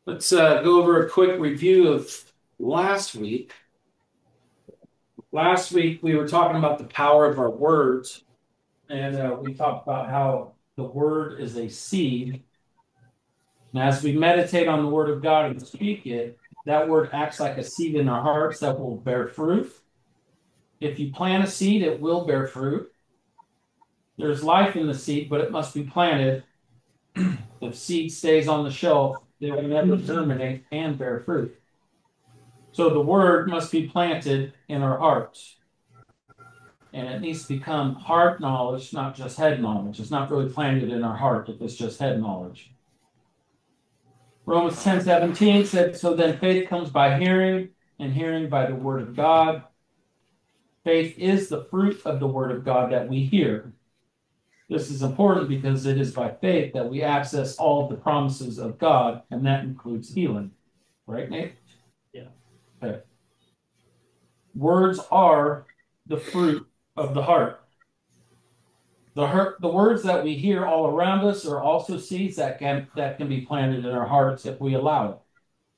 Let's go over a quick review of last week. Last week, we were talking about the power of our words, and we talked about how the word is a seed. And as we meditate on the word of God and speak it, that word acts like a seed in our hearts that will bear fruit. If you plant a seed, it will bear fruit. There's life in the seed, but it must be planted. If seed stays on the shelf, it will never germinate and bear fruit. So the word must be planted in our hearts. And it needs to become heart knowledge, not just head knowledge. It's not really planted in our heart if it's just head knowledge. Romans 10:17 said, so then faith comes by hearing, and hearing by the word of God. Faith is the fruit of the word of God that we hear. This is important because it is by faith that we access all of the promises of God, and that includes healing. Right, Nate? Yeah. Okay. Words are the fruit of the heart. The words that we hear all around us are also seeds that can be planted in our hearts if we allow it.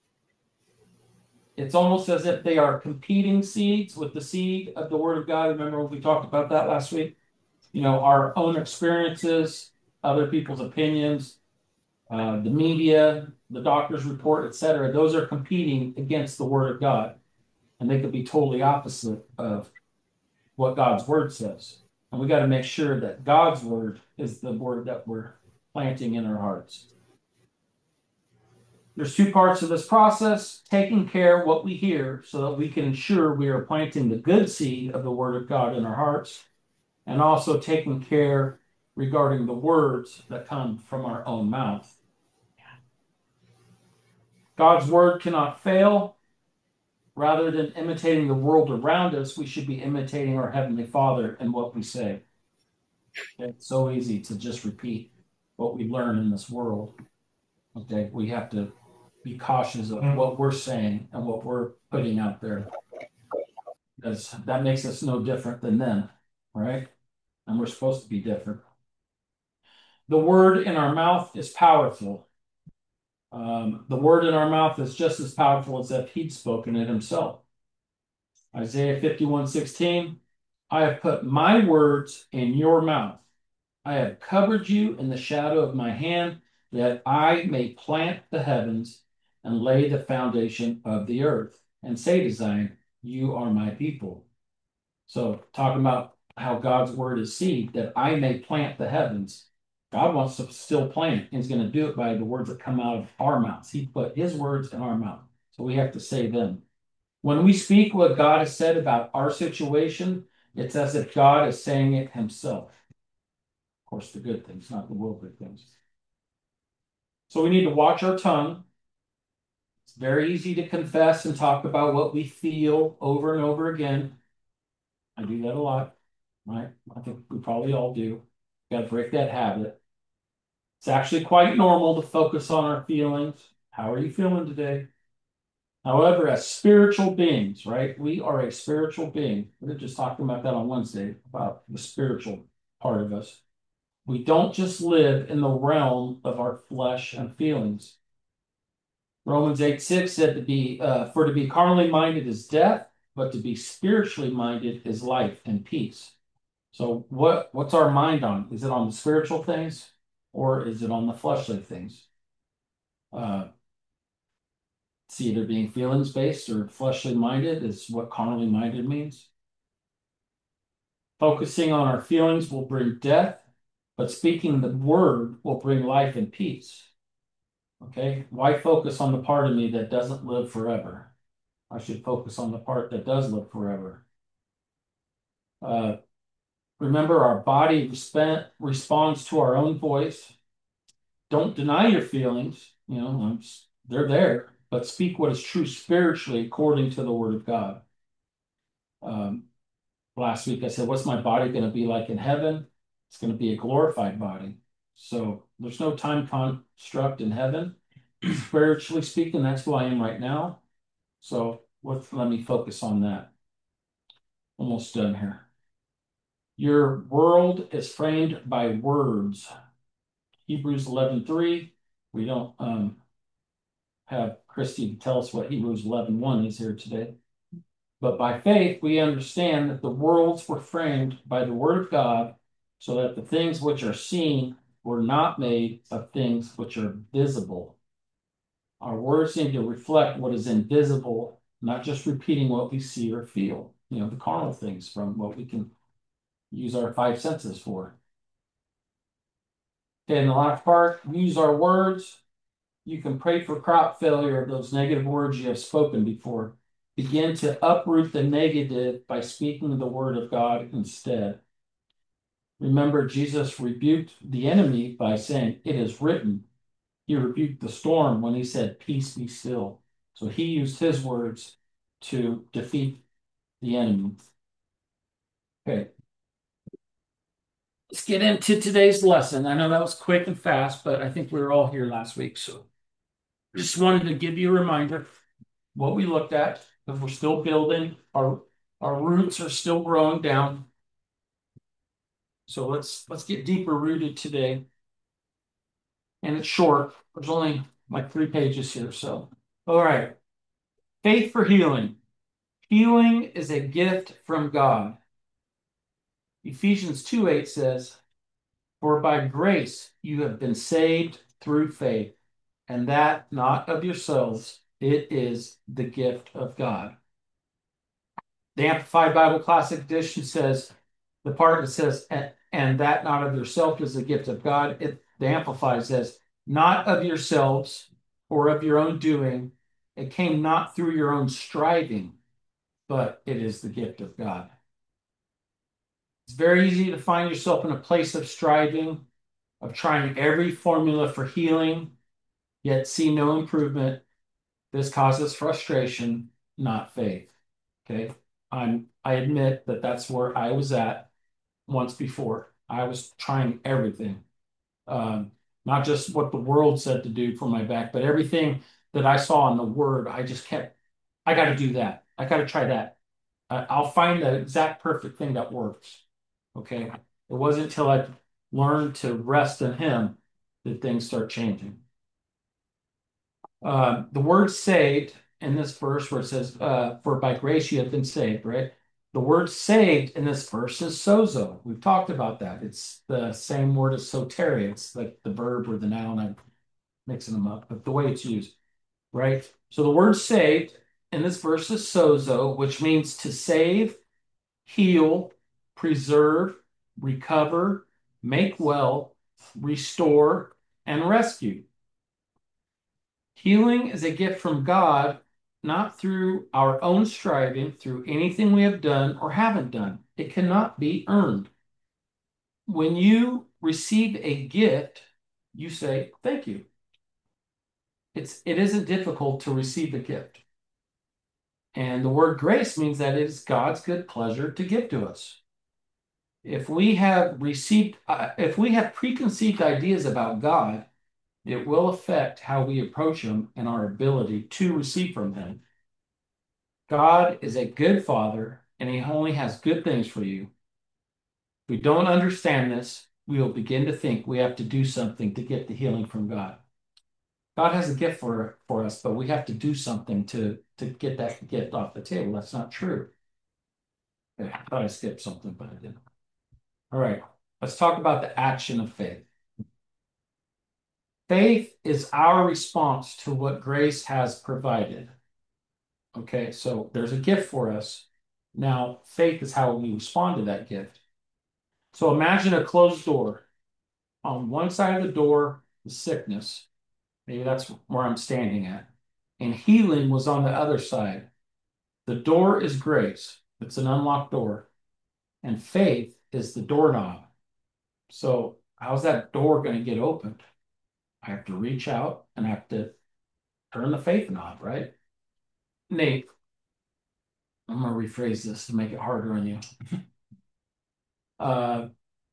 It's almost as if they are competing seeds with the seed of the Word of God. Remember when we talked about that last week? You know, our own experiences, other people's opinions, the media, the doctor's report, etc. Those are competing against the Word of God, and they could be totally opposite of what God's Word says. And we got to make sure that God's word is the word that we're planting in our hearts. There's two parts of this process, taking care of what we hear so that we can ensure we are planting the good seed of the word of God in our hearts, and also taking care regarding the words that come from our own mouth. God's word cannot fail. Rather than imitating the world around us, we should be imitating our Heavenly Father in what we say. It's so easy to just repeat what we learn in this world. Okay, we have to be cautious of what we're saying and what we're putting out there, because that makes us no different than them, right? And we're supposed to be different. The word in our mouth is powerful. The word in our mouth is just as powerful as if he'd spoken it himself. Isaiah 51:16, I have put my words in your mouth. I have covered you in the shadow of my hand, that I may plant the heavens and lay the foundation of the earth, and say to Zion, you are my people. So, talking about how God's word is seed, that I may plant the heavens. God wants to still plant, and he's going to do it by the words that come out of our mouths. He put his words in our mouth. So we have to say them. When we speak what God has said about our situation, it's as if God is saying it himself. Of course, the good things, not the worldly things. So we need to watch our tongue. It's very easy to confess and talk about what we feel over and over again. I do that a lot, right? I think we probably all do. Got to break that habit. It's actually quite normal to focus on our feelings. How are you feeling today? However, as spiritual beings, right? We are a spiritual being. We were just talking about that on Wednesday, about the spiritual part of us. We don't just live in the realm of our flesh and feelings. Romans 8:6 said for to be carnally minded is death, but to be spiritually minded is life and peace. So what's our mind on? Is it on the spiritual things, or is it on the fleshly things? Uh, it's either being feelings based or fleshly minded is what carnally minded means. Focusing on our feelings will bring death, but speaking the word will bring life and peace. Okay? Why focus on the part of me that doesn't live forever? I should focus on the part that does live forever. Uh, Remember, our body responds to our own voice. Don't deny your feelings. You know, they're there, but speak what is true spiritually according to the word of God. Um, Last week I said, what's my body going to be like in heaven? It's going to be a glorified body. So there's no time construct in heaven. Spiritually speaking, that's who I am right now. So let me focus on that. Almost done here. Your world is framed by words. Hebrews 11:3. We don't have Christy tell us what Hebrews 11:1 is here today. But by faith, we understand that the worlds were framed by the word of God, so that the things which are seen were not made of things which are visible. Our words seem to reflect what is invisible, not just repeating what we see or feel, the carnal things from what we can use our five senses for. Okay, in the last part, we use our words. You can pray for crop failure of those negative words you have spoken before. Begin to uproot the negative by speaking the word of God instead. Remember, Jesus rebuked the enemy by saying, "It is written." He rebuked the storm when he said, "Peace, be still." So he used his words to defeat the enemy. Okay. Let's get into today's lesson. I know that was quick and fast, but I think we were all here last week. So just wanted to give you a reminder what we looked at, because we're still building. Our roots are still growing down. So let's get deeper rooted today. And it's short. There's only like 3 pages here. So, all right. Faith for healing. Healing is a gift from God. Ephesians 2:8 says, "For by grace you have been saved through faith, and that not of yourselves, it is the gift of God." The Amplified Bible Classic Edition says, the part that says, and that not of yourself is the gift of God, the Amplified says, not of yourselves or of your own doing. It came not through your own striving, but it is the gift of God. It's very easy to find yourself in a place of striving, of trying every formula for healing, yet see no improvement. This causes frustration, not faith. Okay. I admit that that's where I was at once before. I was trying everything, not just what the world said to do for my back, but everything that I saw in the Word. I just kept, I got to do that. I got to try that. I'll find the exact perfect thing that works. Okay. It wasn't until I learned to rest in Him that things start changing. The word saved in this verse where it says, for by grace you have been saved, right? The word saved in this verse is sozo. We've talked about that. It's the same word as soteria. It's like the verb or the noun. I'm mixing them up, but the way it's used, right? So the word saved in this verse is sozo, which means to save, heal, preserve, recover, make well, restore, and rescue. Healing is a gift from God, not through our own striving, through anything we have done or haven't done. It cannot be earned. When you receive a gift, you say, "Thank you." It isn't difficult to receive a gift. And the word grace means that it is God's good pleasure to give to us. If we have preconceived ideas about God, it will affect how we approach Him and our ability to receive from Him. God is a good Father, and He only has good things for you. If we don't understand this, we will begin to think we have to do something to get the healing from God. God has a gift for us, but we have to do something to get that gift off the table. That's not true. I thought I skipped something, but I didn't. All right, let's talk about the action of faith. Faith is our response to what grace has provided. Okay, so there's a gift for us. Now, faith is how we respond to that gift. So imagine a closed door. On one side of the door is sickness. Maybe that's where I'm standing at. And healing was on the other side. The door is grace. It's an unlocked door. And faith is the doorknob. So how's that door going to get opened? I have to reach out and I have to turn the faith knob, right? Nate, I'm going to rephrase this to make it harder on you. Uh,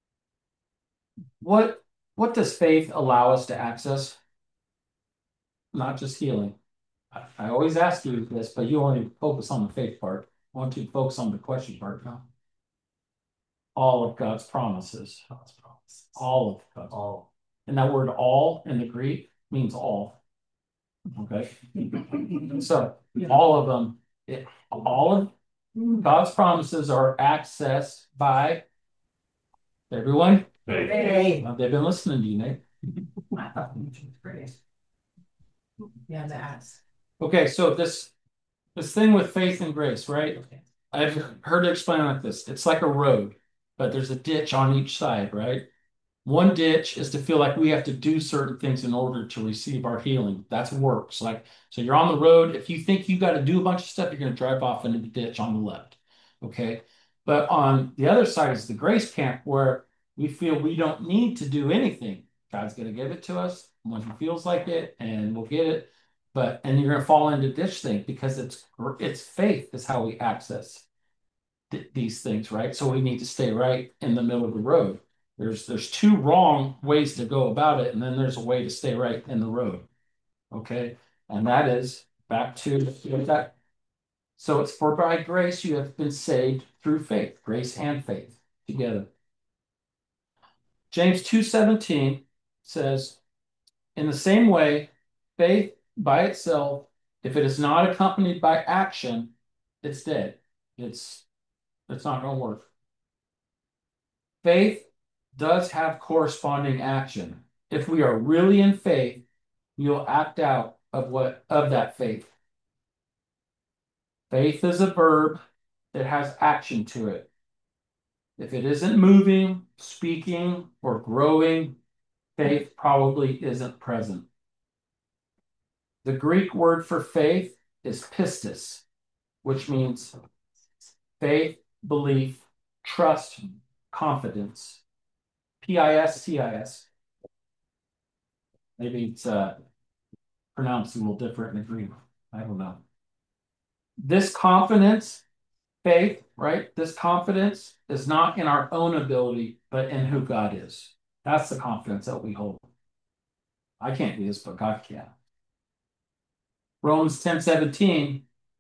what does faith allow us to access? Not just healing. I always ask you this, but you only focus on the faith part. I want you to focus on the question part now. All of God's promises. God's promises. All of God's. All. And that word all in the Greek means all. Okay. So all of them, all of God's promises are accessed by everyone. Hey. They've been listening to you, Nate. I thought YouTube was great. Yeah, that's. Okay, so this thing with faith and grace, right? I've heard it explained like this. It's like a road, but there's a ditch on each side, right? One ditch is to feel like we have to do certain things in order to receive our healing. That's works. Like, so you're on the road. If you think you got to do a bunch of stuff, you're going to drive off into the ditch on the left. Okay. But on the other side is the grace camp where we feel we don't need to do anything. God's going to give it to us when He feels like it, and we'll get it. And you're going to fall into ditch thing because it's faith is how we access these things, right? So we need to stay right in the middle of the road. There's two wrong ways to go about it, and then there's a way to stay right in the road. Okay, and that is back to that. So it's for by grace you have been saved through faith, grace and faith together. James 2:17 says, in the same way, faith by itself, if it is not accompanied by action, it's dead. It's not going to work. Faith does have corresponding action. If we are really in faith, we will act out of that faith. Faith is a verb that has action to it. If it isn't moving, speaking, or growing, faith probably isn't present. The Greek word for faith is pistis, which means faith, belief, trust, confidence. Pistis. Maybe it's pronounced a little different in Greek. I don't know. This confidence, faith, right? This confidence is not in our own ability, but in who God is. That's the confidence that we hold. I can't do this, but God can. Romans 10:17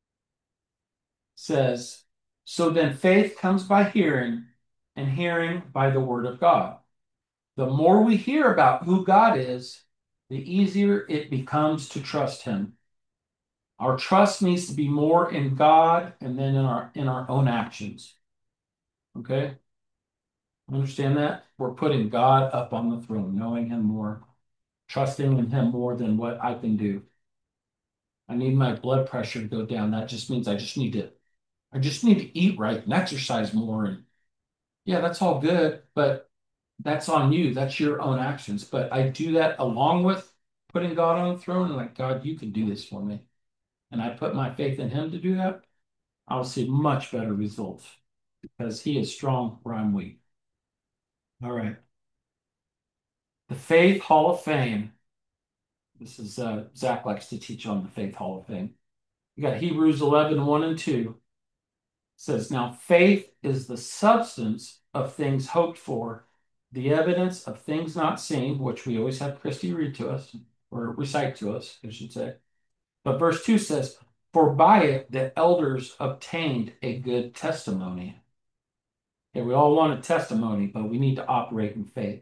says, so then faith comes by hearing, and hearing by the word of God. The more we hear about who God is, the easier it becomes to trust Him. Our trust needs to be more in God and then in our own actions. Okay? Understand that? We're putting God up on the throne, knowing Him more, trusting in Him more than what I can do. I need my blood pressure to go down. That just means I just need to eat right and exercise more. And yeah, that's all good, but that's on you. That's your own actions. But I do that along with putting God on the throne and like, God, you can do this for me. And I put my faith in Him to do that. I'll see much better results because He is strong where I'm weak. All right. The Faith Hall of Fame. This is Zach likes to teach on the Faith Hall of Fame. You got Hebrews 11:1 and 2. It says, now faith is the substance of things hoped for, the evidence of things not seen, which we always have Christy read to us, or recite to us, I should say. But verse 2 says, for by it the elders obtained a good testimony. Okay, we all want a testimony, but we need to operate in faith.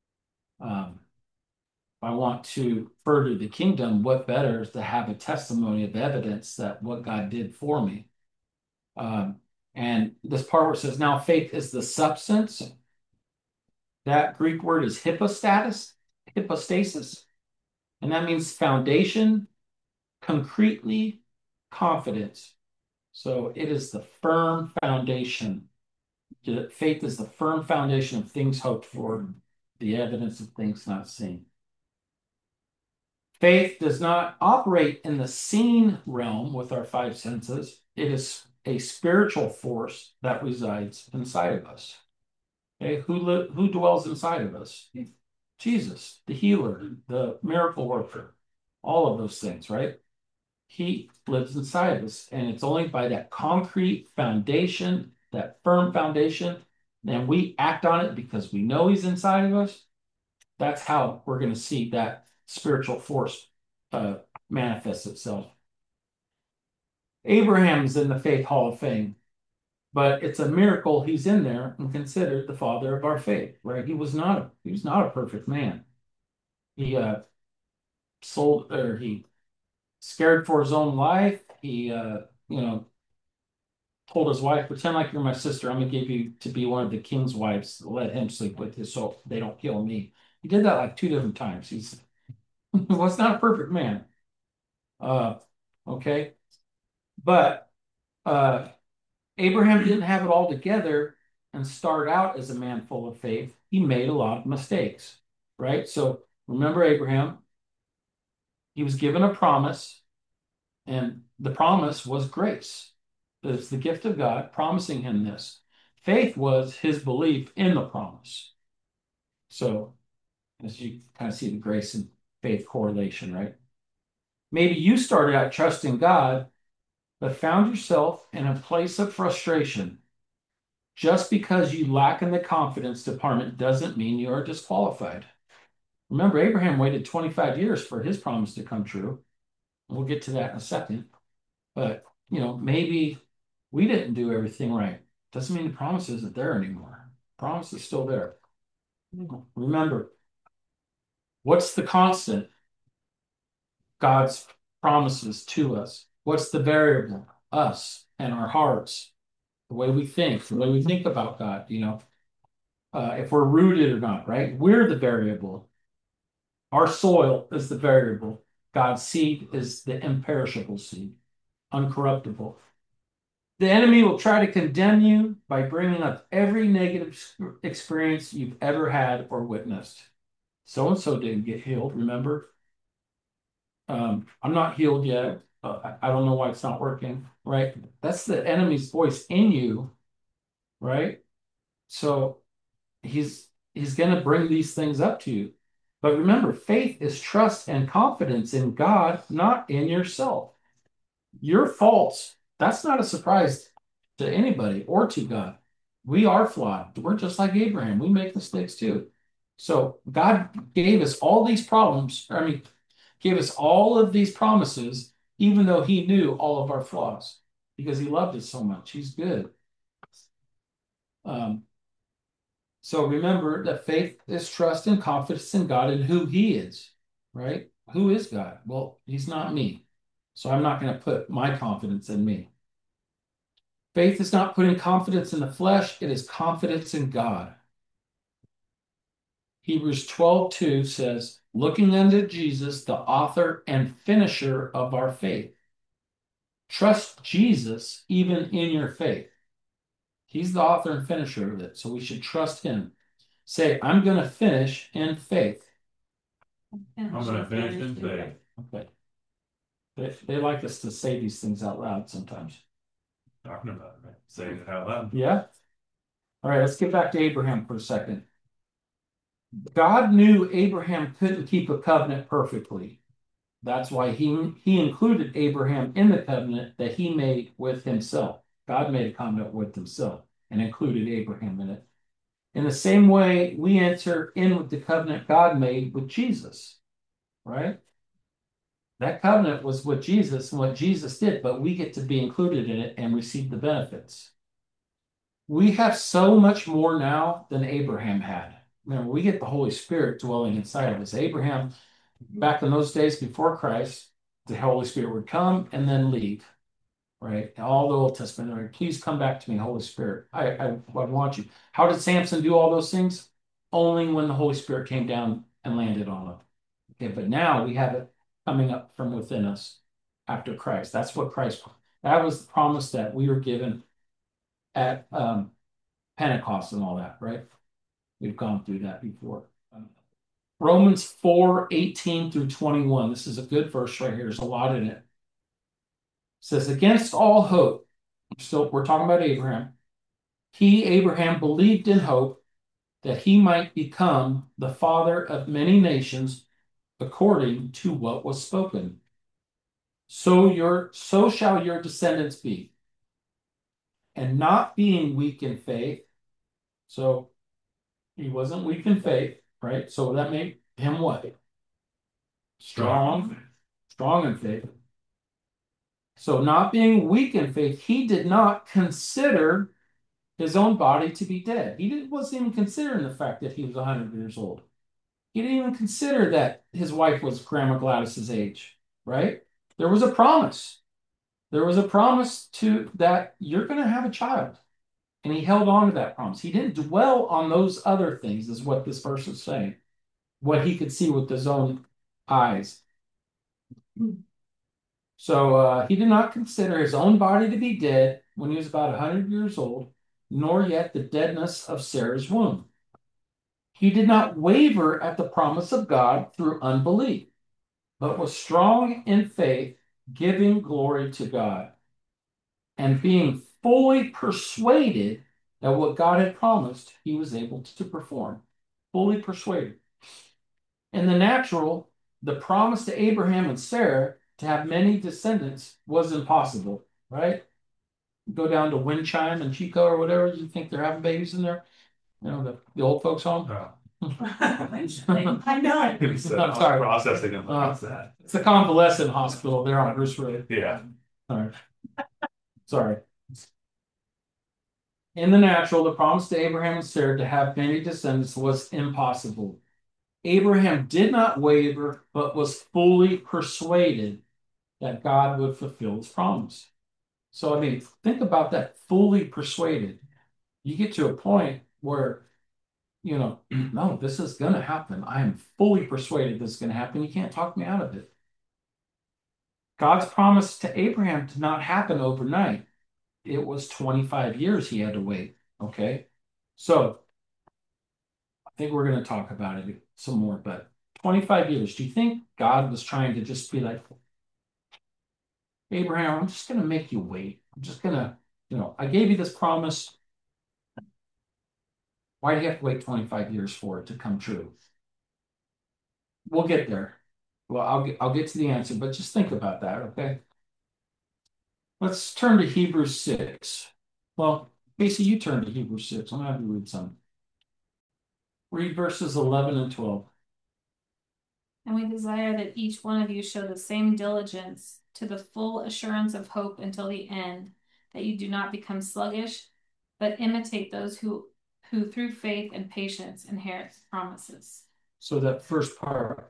If I want to further the kingdom, what better is to have a testimony of evidence that what God did for me? And this part where it says, now faith is the substance, that Greek word is hypostasis, and that means foundation, concretely, confidence. So it is the firm foundation. Faith is the firm foundation of things hoped for, the evidence of things not seen. Faith does not operate in the seen realm with our five senses. It is a spiritual force that resides inside of us. Okay, who dwells inside of us? Jesus, the healer, the miracle worker, all of those things, right? He lives inside of us, and it's only by that concrete foundation, that firm foundation, and we act on it because we know He's inside of us. That's how we're going to see that spiritual force manifest itself. Abraham's in the Faith Hall of Fame, but it's a miracle he's in there and considered the father of our faith, right? He was not a perfect man. He sold or he scared for his own life. He, told his wife, pretend like you're my sister. I'm gonna give you to be one of the king's wives. Let him sleep with you so they don't kill me. He did that like 2 different times. He's was not a perfect man. Uh, okay. But Abraham didn't have it all together and start out as a man full of faith. He made a lot of mistakes, right? So remember Abraham, he was given a promise, and the promise was grace. It's the gift of God promising him this. Faith was his belief in the promise. So, as you kind of see the grace and faith correlation, right? Maybe you started out trusting God, but found yourself in a place of frustration. Just because you lack in the confidence department doesn't mean you are disqualified. Remember, Abraham waited 25 years for his promise to come true. We'll get to that in a second. But, maybe we didn't do everything right. Doesn't mean the promise isn't there anymore. Promise is still there. Remember, what's the constant? God's promises to us. What's the variable? Us and our hearts, the way we think about God, if we're rooted or not, right? We're the variable. Our soil is the variable. God's seed is the imperishable seed, uncorruptible. The enemy will try to condemn you by bringing up every negative experience you've ever had or witnessed. So and so didn't get healed, remember? I'm not healed yet. I don't know why it's not working, right? That's the enemy's voice in you, right? So he's going to bring these things up to you. But remember, faith is trust and confidence in God, not in yourself. Your faults, that's not a surprise to anybody or to God. We are flawed. We're just like Abraham. We make mistakes too. So God gave us all these problems. I mean, gave us all of these promises, even though he knew all of our flaws, because he loved us so much. He's good. So remember that faith is trust and confidence in God and who he is, right? Who is God? Well, he's not me. So I'm not going to put my confidence in me. Faith is not putting confidence in the flesh, it is confidence in God. Hebrews 12:2 says, looking unto Jesus, the author and finisher of our faith. Trust Jesus even in your faith. He's the author and finisher of it, so we should trust him. Say, I'm going to finish in faith. I'm going to finish in faith. Okay. They like us to say these things out loud sometimes. Talking about it, right? Saying it out loud. Yeah. All right, let's get back to Abraham for a second. God knew Abraham couldn't keep a covenant perfectly. That's why he included Abraham in the covenant that he made with himself. God made a covenant with himself and included Abraham in it. In the same way, we enter in with the covenant God made with Jesus, right? That covenant was with Jesus and what Jesus did, but we get to be included in it and receive the benefits. We have so much more now than Abraham had. Remember, we get the Holy Spirit dwelling inside of us. Abraham, back in those days before Christ, the Holy Spirit would come and then leave, right? All the Old Testament, right? Please come back to me, Holy Spirit. I want you. How did Samson do all those things? Only when the Holy Spirit came down and landed on him. Okay, but now we have it coming up from within us after Christ. That was the promise that we were given at Pentecost and all that, right? We've gone through that before. Romans 4:18 through 21. This is a good verse right here. There's a lot in it. It says, against all hope, we're talking about Abraham. Abraham, believed in hope that he might become the father of many nations according to what was spoken. So shall your descendants be. And not being weak in faith. So he wasn't weak in faith, right? So that made him what? Strong in faith. So not being weak in faith, he did not consider his own body to be dead. Wasn't even considering the fact that he was 100 years old. He didn't even consider that his wife was Grandma Gladys's age, right? There was a promise. There was a promise to that you're going to have a child. And he held on to that promise. He didn't dwell on those other things, is what this verse is saying. What he could see with his own eyes. So he did not consider his own body to be dead when he was about 100 years old, nor yet the deadness of Sarah's womb. He did not waver at the promise of God through unbelief, but was strong in faith, giving glory to God, and being fully persuaded that what God had promised, he was able to perform. Fully persuaded. In the natural, the promise to Abraham and Sarah to have many descendants was impossible, right? Go down to Windchime and Chico or whatever, you think they're having babies in there? You know, the old folks home? Oh. I know. He said, I'm I was sorry. processing it. What's that? It's the convalescent hospital there on Bruce Road. Yeah. Sorry. Sorry. In the natural, the promise to Abraham and Sarah to have many descendants was impossible. Abraham did not waver, but was fully persuaded that God would fulfill his promise. So, I mean, think about that, fully persuaded. You get to a point where, you know, no, this is going to happen. I am fully persuaded this is going to happen. You can't talk me out of it. God's promise to Abraham did not happen overnight. It was 25 years he had to wait. Okay. So, I think we're going to talk about it some more, but 25 years. Do you think God was trying to just be like, Abraham, I'm just going to make you wait. I'm just going to, I gave you this promise. Why do you have to wait 25 years for it to come true? We'll get there. Well, I'll get to the answer, but just think about that, okay? Let's turn to Hebrews 6. Well, Casey, you turn to Hebrews 6. I'm going to have you read some. Read verses 11 and 12. And we desire that each one of you show the same diligence to the full assurance of hope until the end, that you do not become sluggish, but imitate those who through faith and patience inherit the promises. So that first part,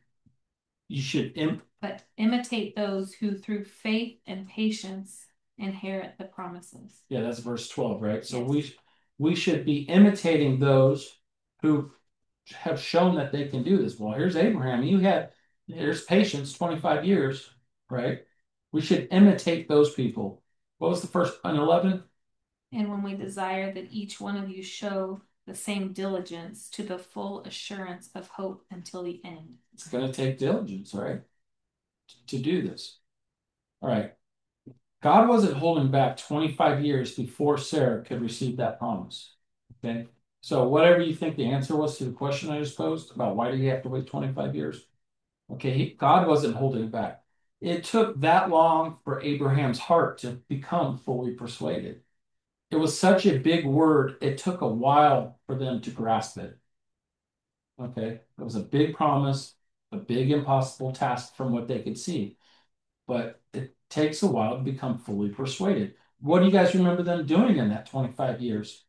but imitate those who through faith and patience inherit the promises. Yeah, that's verse 12, right? So yes. we should be imitating those who have shown that they can do this. Well, here's Abraham. There's patience, 25 years, right? We should imitate those people. What was the first on 11? And when we desire that each one of you show the same diligence to the full assurance of hope until the end. It's going to take diligence, right? To do this. All right. God wasn't holding back 25 years before Sarah could receive that promise. Okay. So whatever you think the answer was to the question I just posed about why did he have to wait 25 years? Okay, God wasn't holding back. It took that long for Abraham's heart to become fully persuaded. It was such a big word, it took a while for them to grasp it. Okay, it was a big promise, a big impossible task from what they could see. But it takes a while to become fully persuaded. What do you guys remember them doing in that 25 years?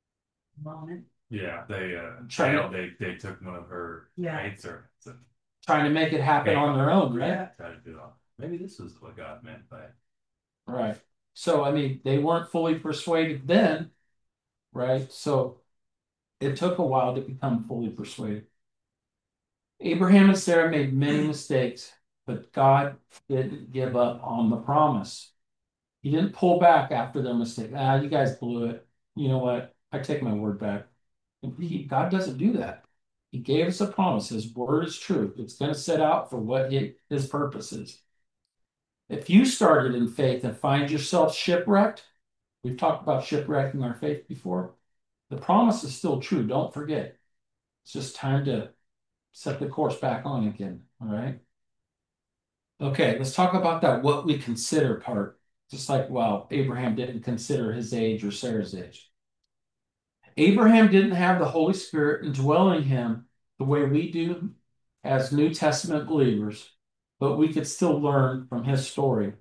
Yeah, they took one of her Yeah. mates or trying to make it happen on their own, right? Yeah. try to do it. Maybe this is what God meant by it. Right. So, I mean, they weren't fully persuaded then, right? So it took a while to become fully persuaded. Abraham and Sarah made many mistakes, but God didn't give up on the promise. He didn't pull back after their mistake. You guys blew it. You know what? I take my word back. God doesn't do that. He gave us a promise. His word is true. It's going to set out for what his purpose is. If you started in faith and find yourself shipwrecked, we've talked about shipwrecking our faith before. The promise is still true. Don't forget. It's just time to set the course back on again. All right. Okay, let's talk about that what we consider part. Just like, well, Abraham didn't consider his age or Sarah's age. Abraham didn't have the Holy Spirit indwelling him the way we do as New Testament believers, but we could still learn from his story.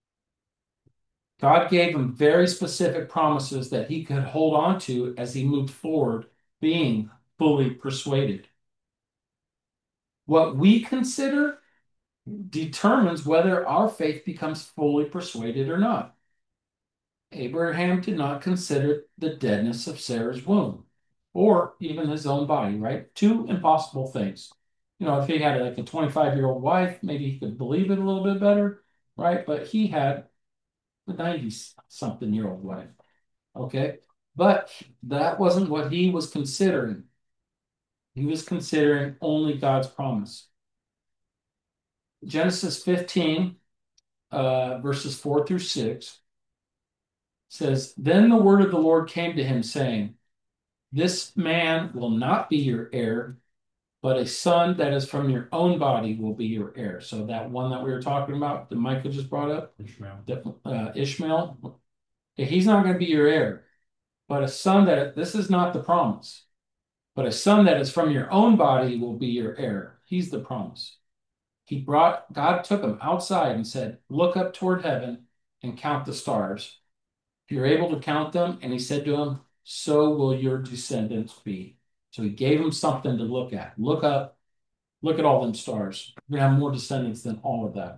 God gave him very specific promises that he could hold on to as he moved forward, being fully persuaded. What we consider determines whether our faith becomes fully persuaded or not. Abraham did not consider the deadness of Sarah's womb or even his own body, right? Two impossible things. You know, if he had like a 25-year-old wife, maybe he could believe it a little bit better, right? But he had a 90-something-year-old wife, okay? But that wasn't what he was considering. He was considering only God's promise. Genesis 15, verses 4 through 6 says, Then the word of the Lord came to him, saying, This man will not be your heir, but a son that is from your own body will be your heir. So that one that we were talking about, that Michael just brought up, Ishmael, he's not going to be your heir, but a son that, this is not the promise, but a son that is from your own body will be your heir. He's the promise. God took him outside and said, Look up toward heaven and count the stars. If you're able to count them, and he said to him, so will your descendants be. So he gave him something to look at. Look up, look at all them stars. You're going to have more descendants than all of that.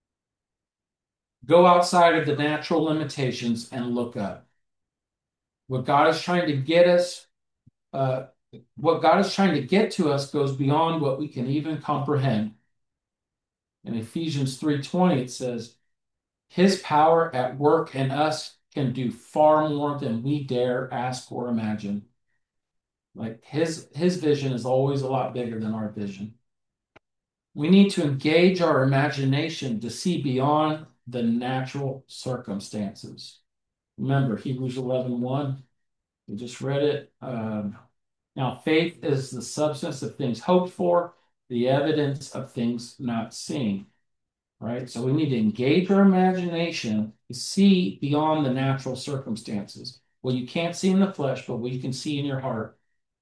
Go outside of the natural limitations and look up. What God is trying to get us, what God is trying to get to us goes beyond what we can even comprehend. In Ephesians 3:20, it says, His power at work in us can do far more than we dare ask or imagine. Like his vision is always a lot bigger than our vision. We need to engage our imagination to see beyond the natural circumstances. Remember Hebrews 11:1. We just read it. Now, faith is the substance of things hoped for, the evidence of things not seen. Right? So we need to engage our imagination to see beyond the natural circumstances. Well, you can't see in the flesh, but what you can see in your heart.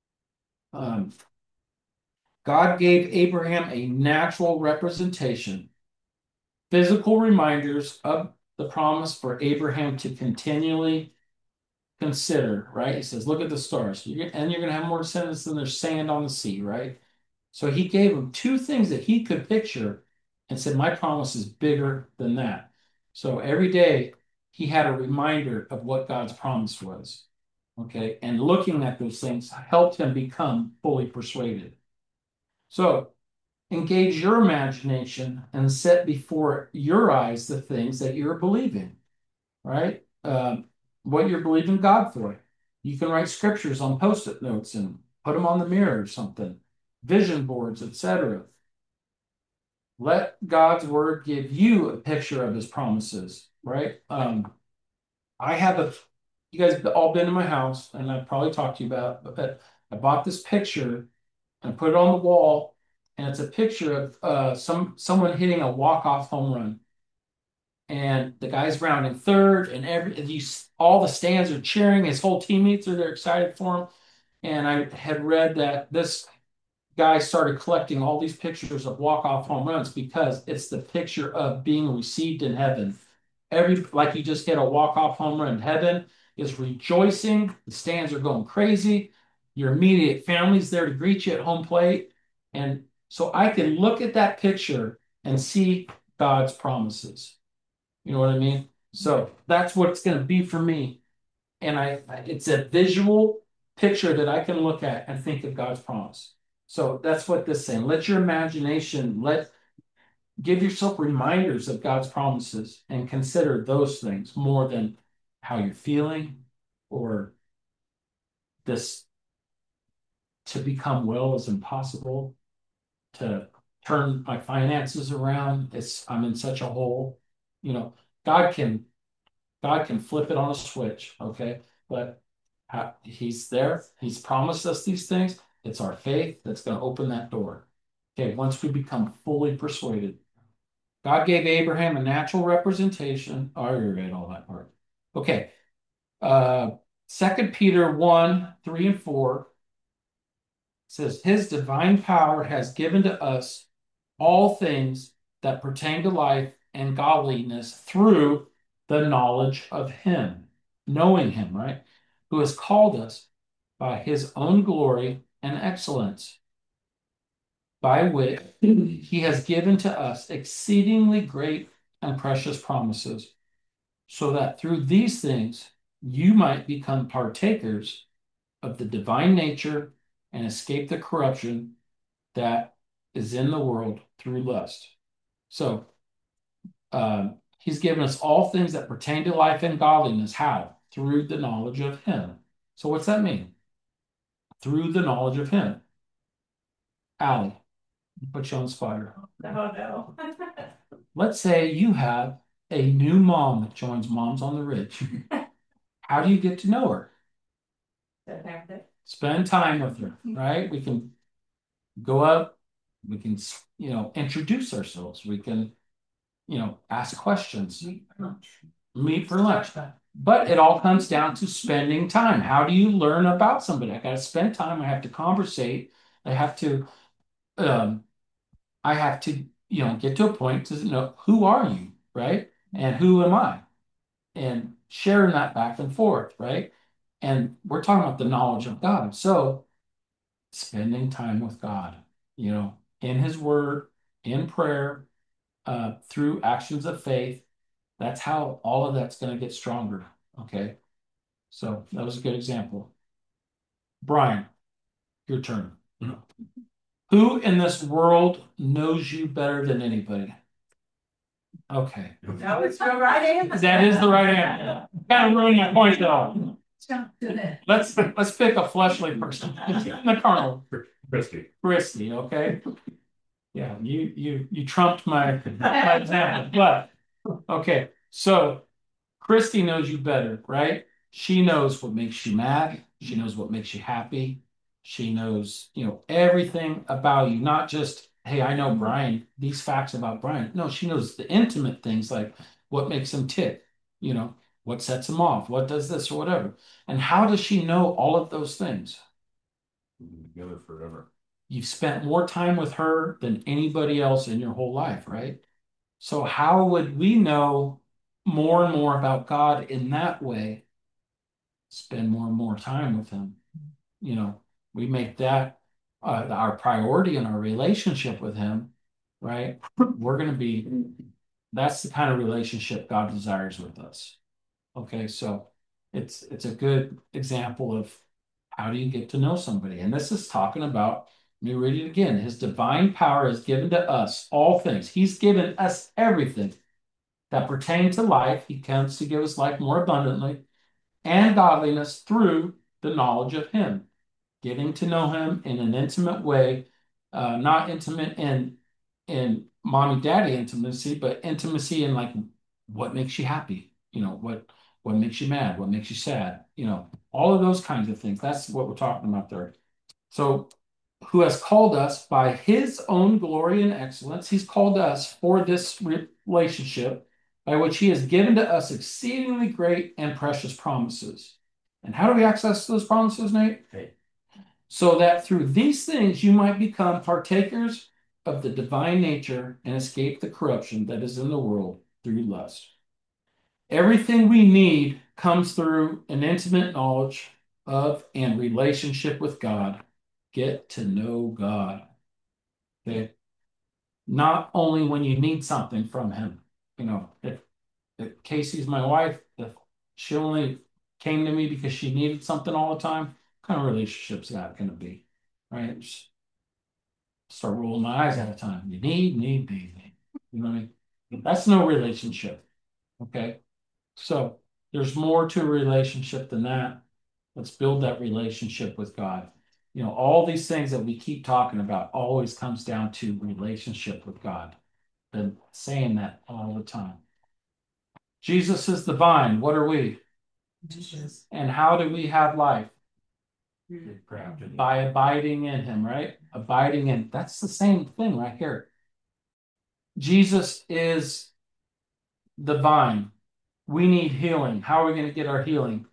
God gave Abraham a natural representation, physical reminders of the promise for Abraham to continually consider, right? He says, look at the stars, and you're going to have more descendants than there's sand on the sea, right? So he gave him two things that he could picture and said, my promise is bigger than that. So every day he had a reminder of what God's promise was. Okay. And looking at those things helped him become fully persuaded. So engage your imagination and set before your eyes the things that you're believing, right? What you're believing God for. You can write scriptures on post-it notes and put them on the mirror or something, vision boards, etc. Let God's word give you a picture of his promises, right? I have you guys have all been in my house, and I've probably talked to you about, but I bought this picture and put it on the wall, and it's a picture of someone hitting a walk-off home run. And the guy's rounding third, and all the stands are cheering. His whole teammates are there excited for him. And I had read that this guy started collecting all these pictures of walk-off home runs because it's the picture of being received in heaven. Like you just hit a walk-off home run. Heaven is rejoicing. The stands are going crazy. Your immediate family's there to greet you at home plate. And so I can look at that picture and see God's promises. You know what I mean? So that's what it's going to be for me. And it's a visual picture that I can look at and think of God's promise. So that's what this is saying. Let your imagination, give yourself reminders of God's promises and consider those things more than how you're feeling or this to become well is impossible, to turn my finances around. I'm in such a hole. You know, God can flip it on a switch, okay? But he's there. He's promised us these things. It's our faith that's going to open that door. Okay, once we become fully persuaded. God gave Abraham a natural representation. I already read all that part. Okay. 2 Peter 1:3 and 4 says, His divine power has given to us all things that pertain to life and godliness through the knowledge of him, knowing him, right? Who has called us by his own glory and excellence. by which he has given to us exceedingly great and precious promises, so that through these things you might become partakers of the divine nature and escape the corruption that is in the world through lust. So, he's given us all things that pertain to life and godliness. How? Through the knowledge of him. So what's that mean? Through the knowledge of him. Allie, put you on the spot here. No. Let's say you have a new mom that joins Moms on the Ridge. How do you get to know her? Spend time with her, right? We can go up, we can, introduce ourselves. We can, ask questions, meet for lunch. But it all comes down to spending time. How do you learn about somebody? I got to spend time. I have to conversate. I have to, get to a point to know who are you, right? And who am I? And sharing that back and forth, right? And we're talking about the knowledge of God. So spending time with God, in his word, in prayer, through actions of faith. That's how all of that's going to get stronger. Okay. So that was a good example. Brian, your turn. Who in this world knows you better than anybody? Okay. That was the right answer. That is the right answer. Kind of ruined my point though. Let's pick a fleshly person. The carnal. Christy, okay. Yeah, you trumped my example. But okay, so Christy knows you better, right? She knows what makes you mad. She knows what makes you happy. She knows, everything about you, not just, hey, I know Brian, these facts about Brian. No, she knows the intimate things like what makes him tick, what sets him off, what does this or whatever. And how does she know all of those things? Together forever. You've spent more time with her than anybody else in your whole life, right? So how would we know more and more about God in that way? Spend more and more time with him. We make that our priority in our relationship with him, right? That's the kind of relationship God desires with us. Okay, so it's a good example of how do you get to know somebody? And this is talking about, let me read it again. His divine power is given to us all things. He's given us everything that pertain to life. He comes to give us life more abundantly and godliness through the knowledge of him, getting to know him in an intimate way, not intimate in mommy daddy intimacy, but intimacy in like what makes you happy, what makes you mad, what makes you sad, all of those kinds of things. That's what we're talking about there. So who has called us by his own glory and excellence. He's called us for this relationship by which he has given to us exceedingly great and precious promises. And how do we access those promises, Nate? Faith. So that through these things you might become partakers of the divine nature and escape the corruption that is in the world through lust. Everything we need comes through an intimate knowledge of and relationship with God. Get to know God. Okay. Not only when you need something from him. If Casey's my wife, if she only came to me because she needed something all the time, what kind of relationship's that going to be? Right? Just start rolling my eyes at a time. You need. You know what I mean? That's no relationship. Okay. So there's more to a relationship than that. Let's build that relationship with God. All these things that we keep talking about always comes down to relationship with God. Been saying that all the time. Jesus is the vine. What are we? Jesus. And how do we have life? Crafted. By abiding in him, right? Abiding in. That's the same thing right here. Jesus is the vine. We need healing. How are we going to get our healing?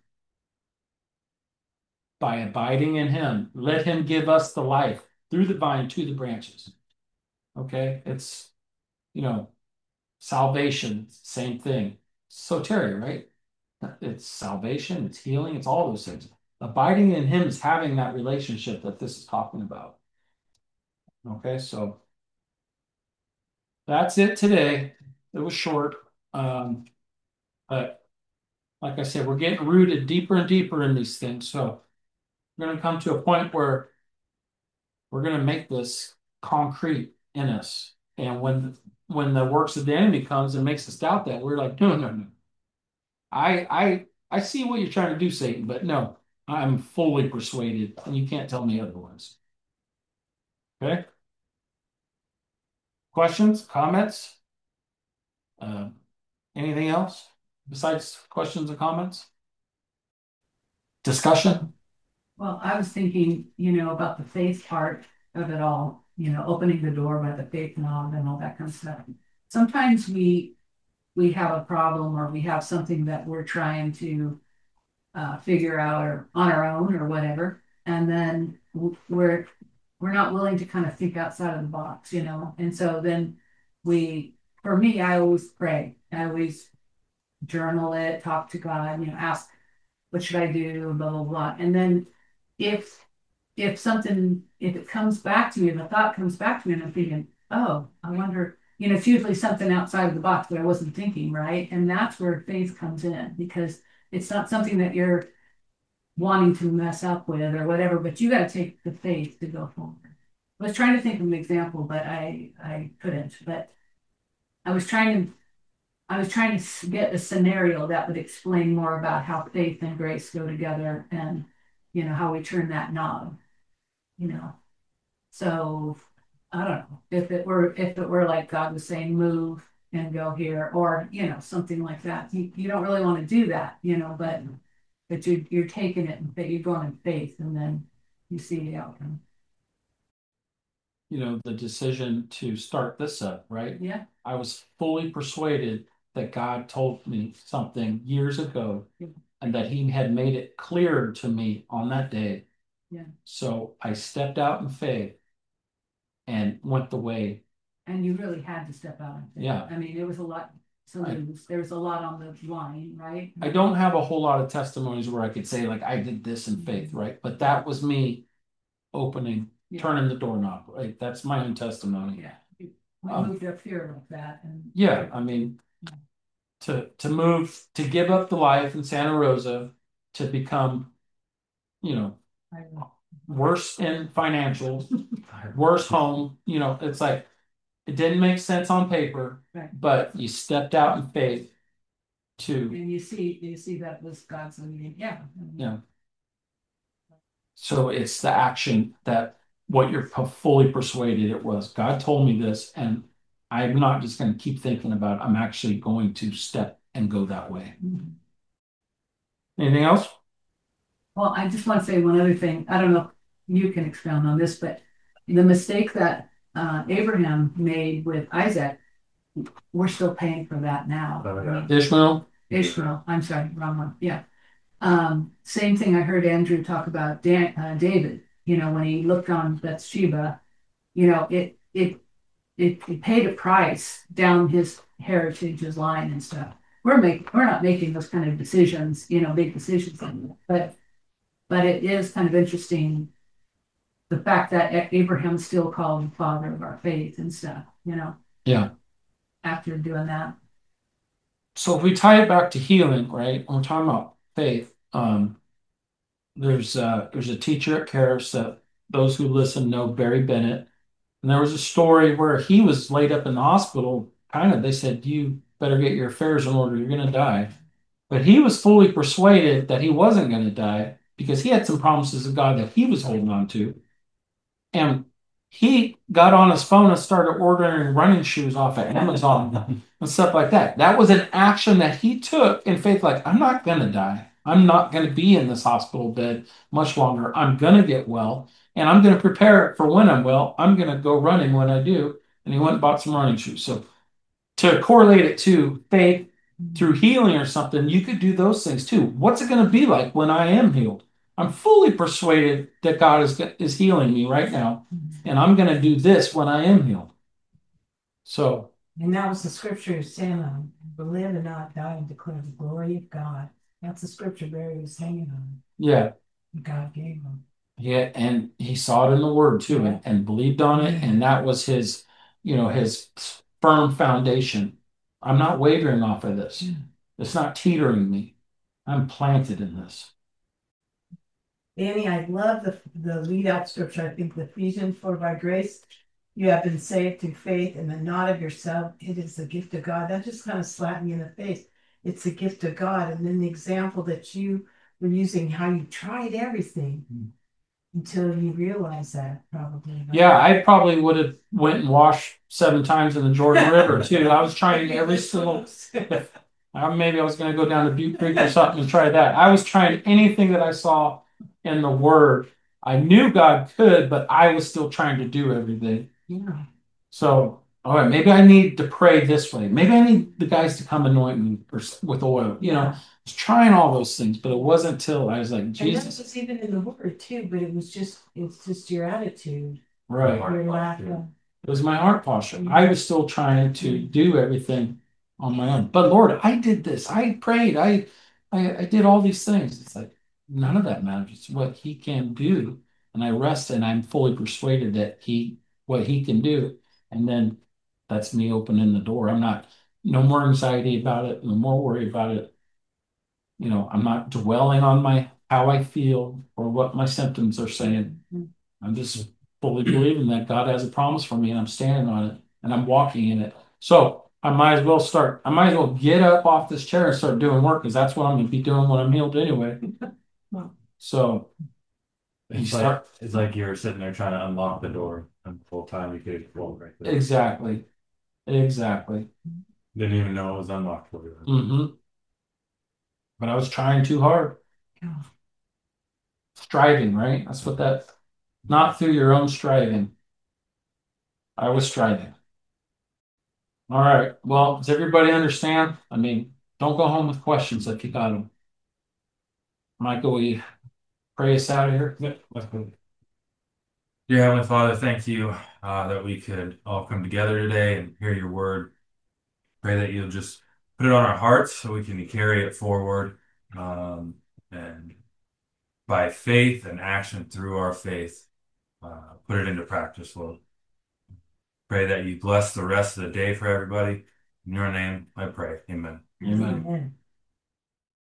By abiding in him. Let him give us the life through the vine to the branches. Okay? It's, salvation, same thing. Soteria, right? It's salvation, it's healing, it's all those things. Abiding in him is having that relationship that this is talking about. Okay, so that's it today. It was short. But like I said, we're getting rooted deeper and deeper in these things. So we're going to come to a point where we're going to make this concrete in us. And when the works of the enemy comes and makes us doubt that, we're like, no, no, no. I see what you're trying to do, Satan, but no, I'm fully persuaded, and you can't tell me otherwise. Okay? Questions, comments? Uh, Anything else besides questions and comments? Discussion? Well, I was thinking, about the faith part of it all, opening the door by the faith knob and all that kind of stuff. Sometimes we have a problem, or we have something that we're trying to figure out, or on our own or whatever, and then we're not willing to kind of think outside of the box, and so then for me, I always pray. I always journal it, talk to God, ask, what should I do, blah blah blah. And then if if it comes back to me, if a thought comes back to me, and I'm thinking, oh, I wonder, it's usually something outside of the box that I wasn't thinking, right? And that's where faith comes in, because it's not something that you're wanting to mess up with or whatever, but you got to take the faith to go forward. I was trying to think of an example, but I couldn't. But I was trying to get a scenario that would explain more about how faith and grace go together, and how we turn that knob. So I don't know if it were like God was saying, move and go here, or something like that. You don't really want to do that, but you're taking it, and you're going in faith, and then you see the outcome. The decision to start this up, right? Yeah. I was fully persuaded that God told me something years ago, Yeah. and that He had made it clear to me on that day. Yeah. So I stepped out in faith and went the way. And you really had to step out in faith. Yeah. I mean, it was a lot. So there was a lot on the line, right? I don't have a whole lot of testimonies where I could say, like, I did this in faith, right? But that was me opening, turning the doorknob, right? That's my own testimony. Yeah. We moved up here like that. And yeah, I mean, to give up the life in Santa Rosa, to become, worse in financials, worse home, it's like, it didn't make sense on paper, right. But you stepped out in faith and you see that was God's leading. Yeah. Yeah. So it's the action that what you're fully persuaded it was. God told me this, and I'm not just going to keep thinking about it. I'm actually going to step and go that way. Mm-hmm. Anything else? Well, I just want to say one other thing. I don't know if you can expound on this, but the mistake that Abraham made with Isaac, we're still paying for that now. Ishmael? I'm sorry, wrong one. Yeah. Same thing I heard Andrew talk about David, when he looked on Bathsheba, it paid a price down his heritage, his line and stuff. We're not making those kind of decisions, big decisions, but it is kind of interesting, the fact that Abraham's still called the father of our faith and stuff, Yeah. after doing that. So if we tie it back to healing, right? When we're talking about faith, there's a teacher at Karis that those who listen know, Barry Bennett. And there was a story where he was laid up in the hospital. They said, you better get your affairs in order. You're going to die. But he was fully persuaded that he wasn't going to die, because he had some promises of God that he was holding on to. And he got on his phone and started ordering running shoes off of Amazon and stuff like that. That was an action that he took in faith, like, I'm not going to die. I'm not going to be in this hospital bed much longer. I'm going to get well, and I'm going to prepare for when I'm well. I'm going to go running when I do. And he went and bought some running shoes. So to correlate it to faith through healing or something, you could do those things too. What's it going to be like when I am healed? I'm fully persuaded that God is healing me right now, and I'm going to do this when I am healed. So, and that was the scripture saying, live and not die and declare the glory of God. That's the scripture Barry was hanging on. Yeah. God gave him. Yeah, and he saw it in the word too, and believed on it, and that was his, his firm foundation. I'm not wavering off of this. It's not teetering me. I'm planted in this. Danny, I love the lead out scripture. I think the Ephesians, for by grace you have been saved through faith, and then not of yourself. It is the gift of God. That just kind of slapped me in the face. It's the gift of God. And then the example that you were using, how you tried everything until you realize that, probably. Right? Yeah, I probably would have went and washed 7 times in the Jordan River too. I was trying every single. Maybe I was going to go down to Butte Creek or something and try that. I was trying anything that I saw in the Word. I knew God could, but I was still trying to do everything. Yeah. So, all right, maybe I need to pray this way. Maybe I need the guys to come anoint me with oil. I was trying all those things, but it wasn't until I was like, And that Jesus. was even in the word too, but it's just your attitude. Right. Your lack of. It was my heart posture. I was still trying to do everything on my own. But Lord, I did this. I prayed. I did all these things. It's like none of that matters. It's what He can do. And I rest and I'm fully persuaded that what He can do. And then that's me opening the door. I'm not, no more anxiety about it, no more worry about it. I'm not dwelling on how I feel or what my symptoms are saying. I'm just fully believing that God has a promise for me and I'm standing on it and I'm walking in it. So I might as well get up off this chair and start doing work because that's what I'm going to be doing when I'm healed anyway. So it's like you were sitting there trying to unlock the door, and the whole time you could walk right there. Exactly. Didn't even know it was unlocked for you. Mm-hmm. But I was trying too hard. Striving, right? That's what not through your own striving. I was striving. All right. Well, does everybody understand? I mean, don't go home with questions if you got them. Michael, will you pray us out of here? Dear Heavenly Father, thank you that we could all come together today and hear your word. Pray that you'll just put it on our hearts so we can carry it forward and by faith and action through our faith, put it into practice, Lord. Pray that you bless the rest of the day for everybody. In your name, I pray. Amen. Amen. Amen.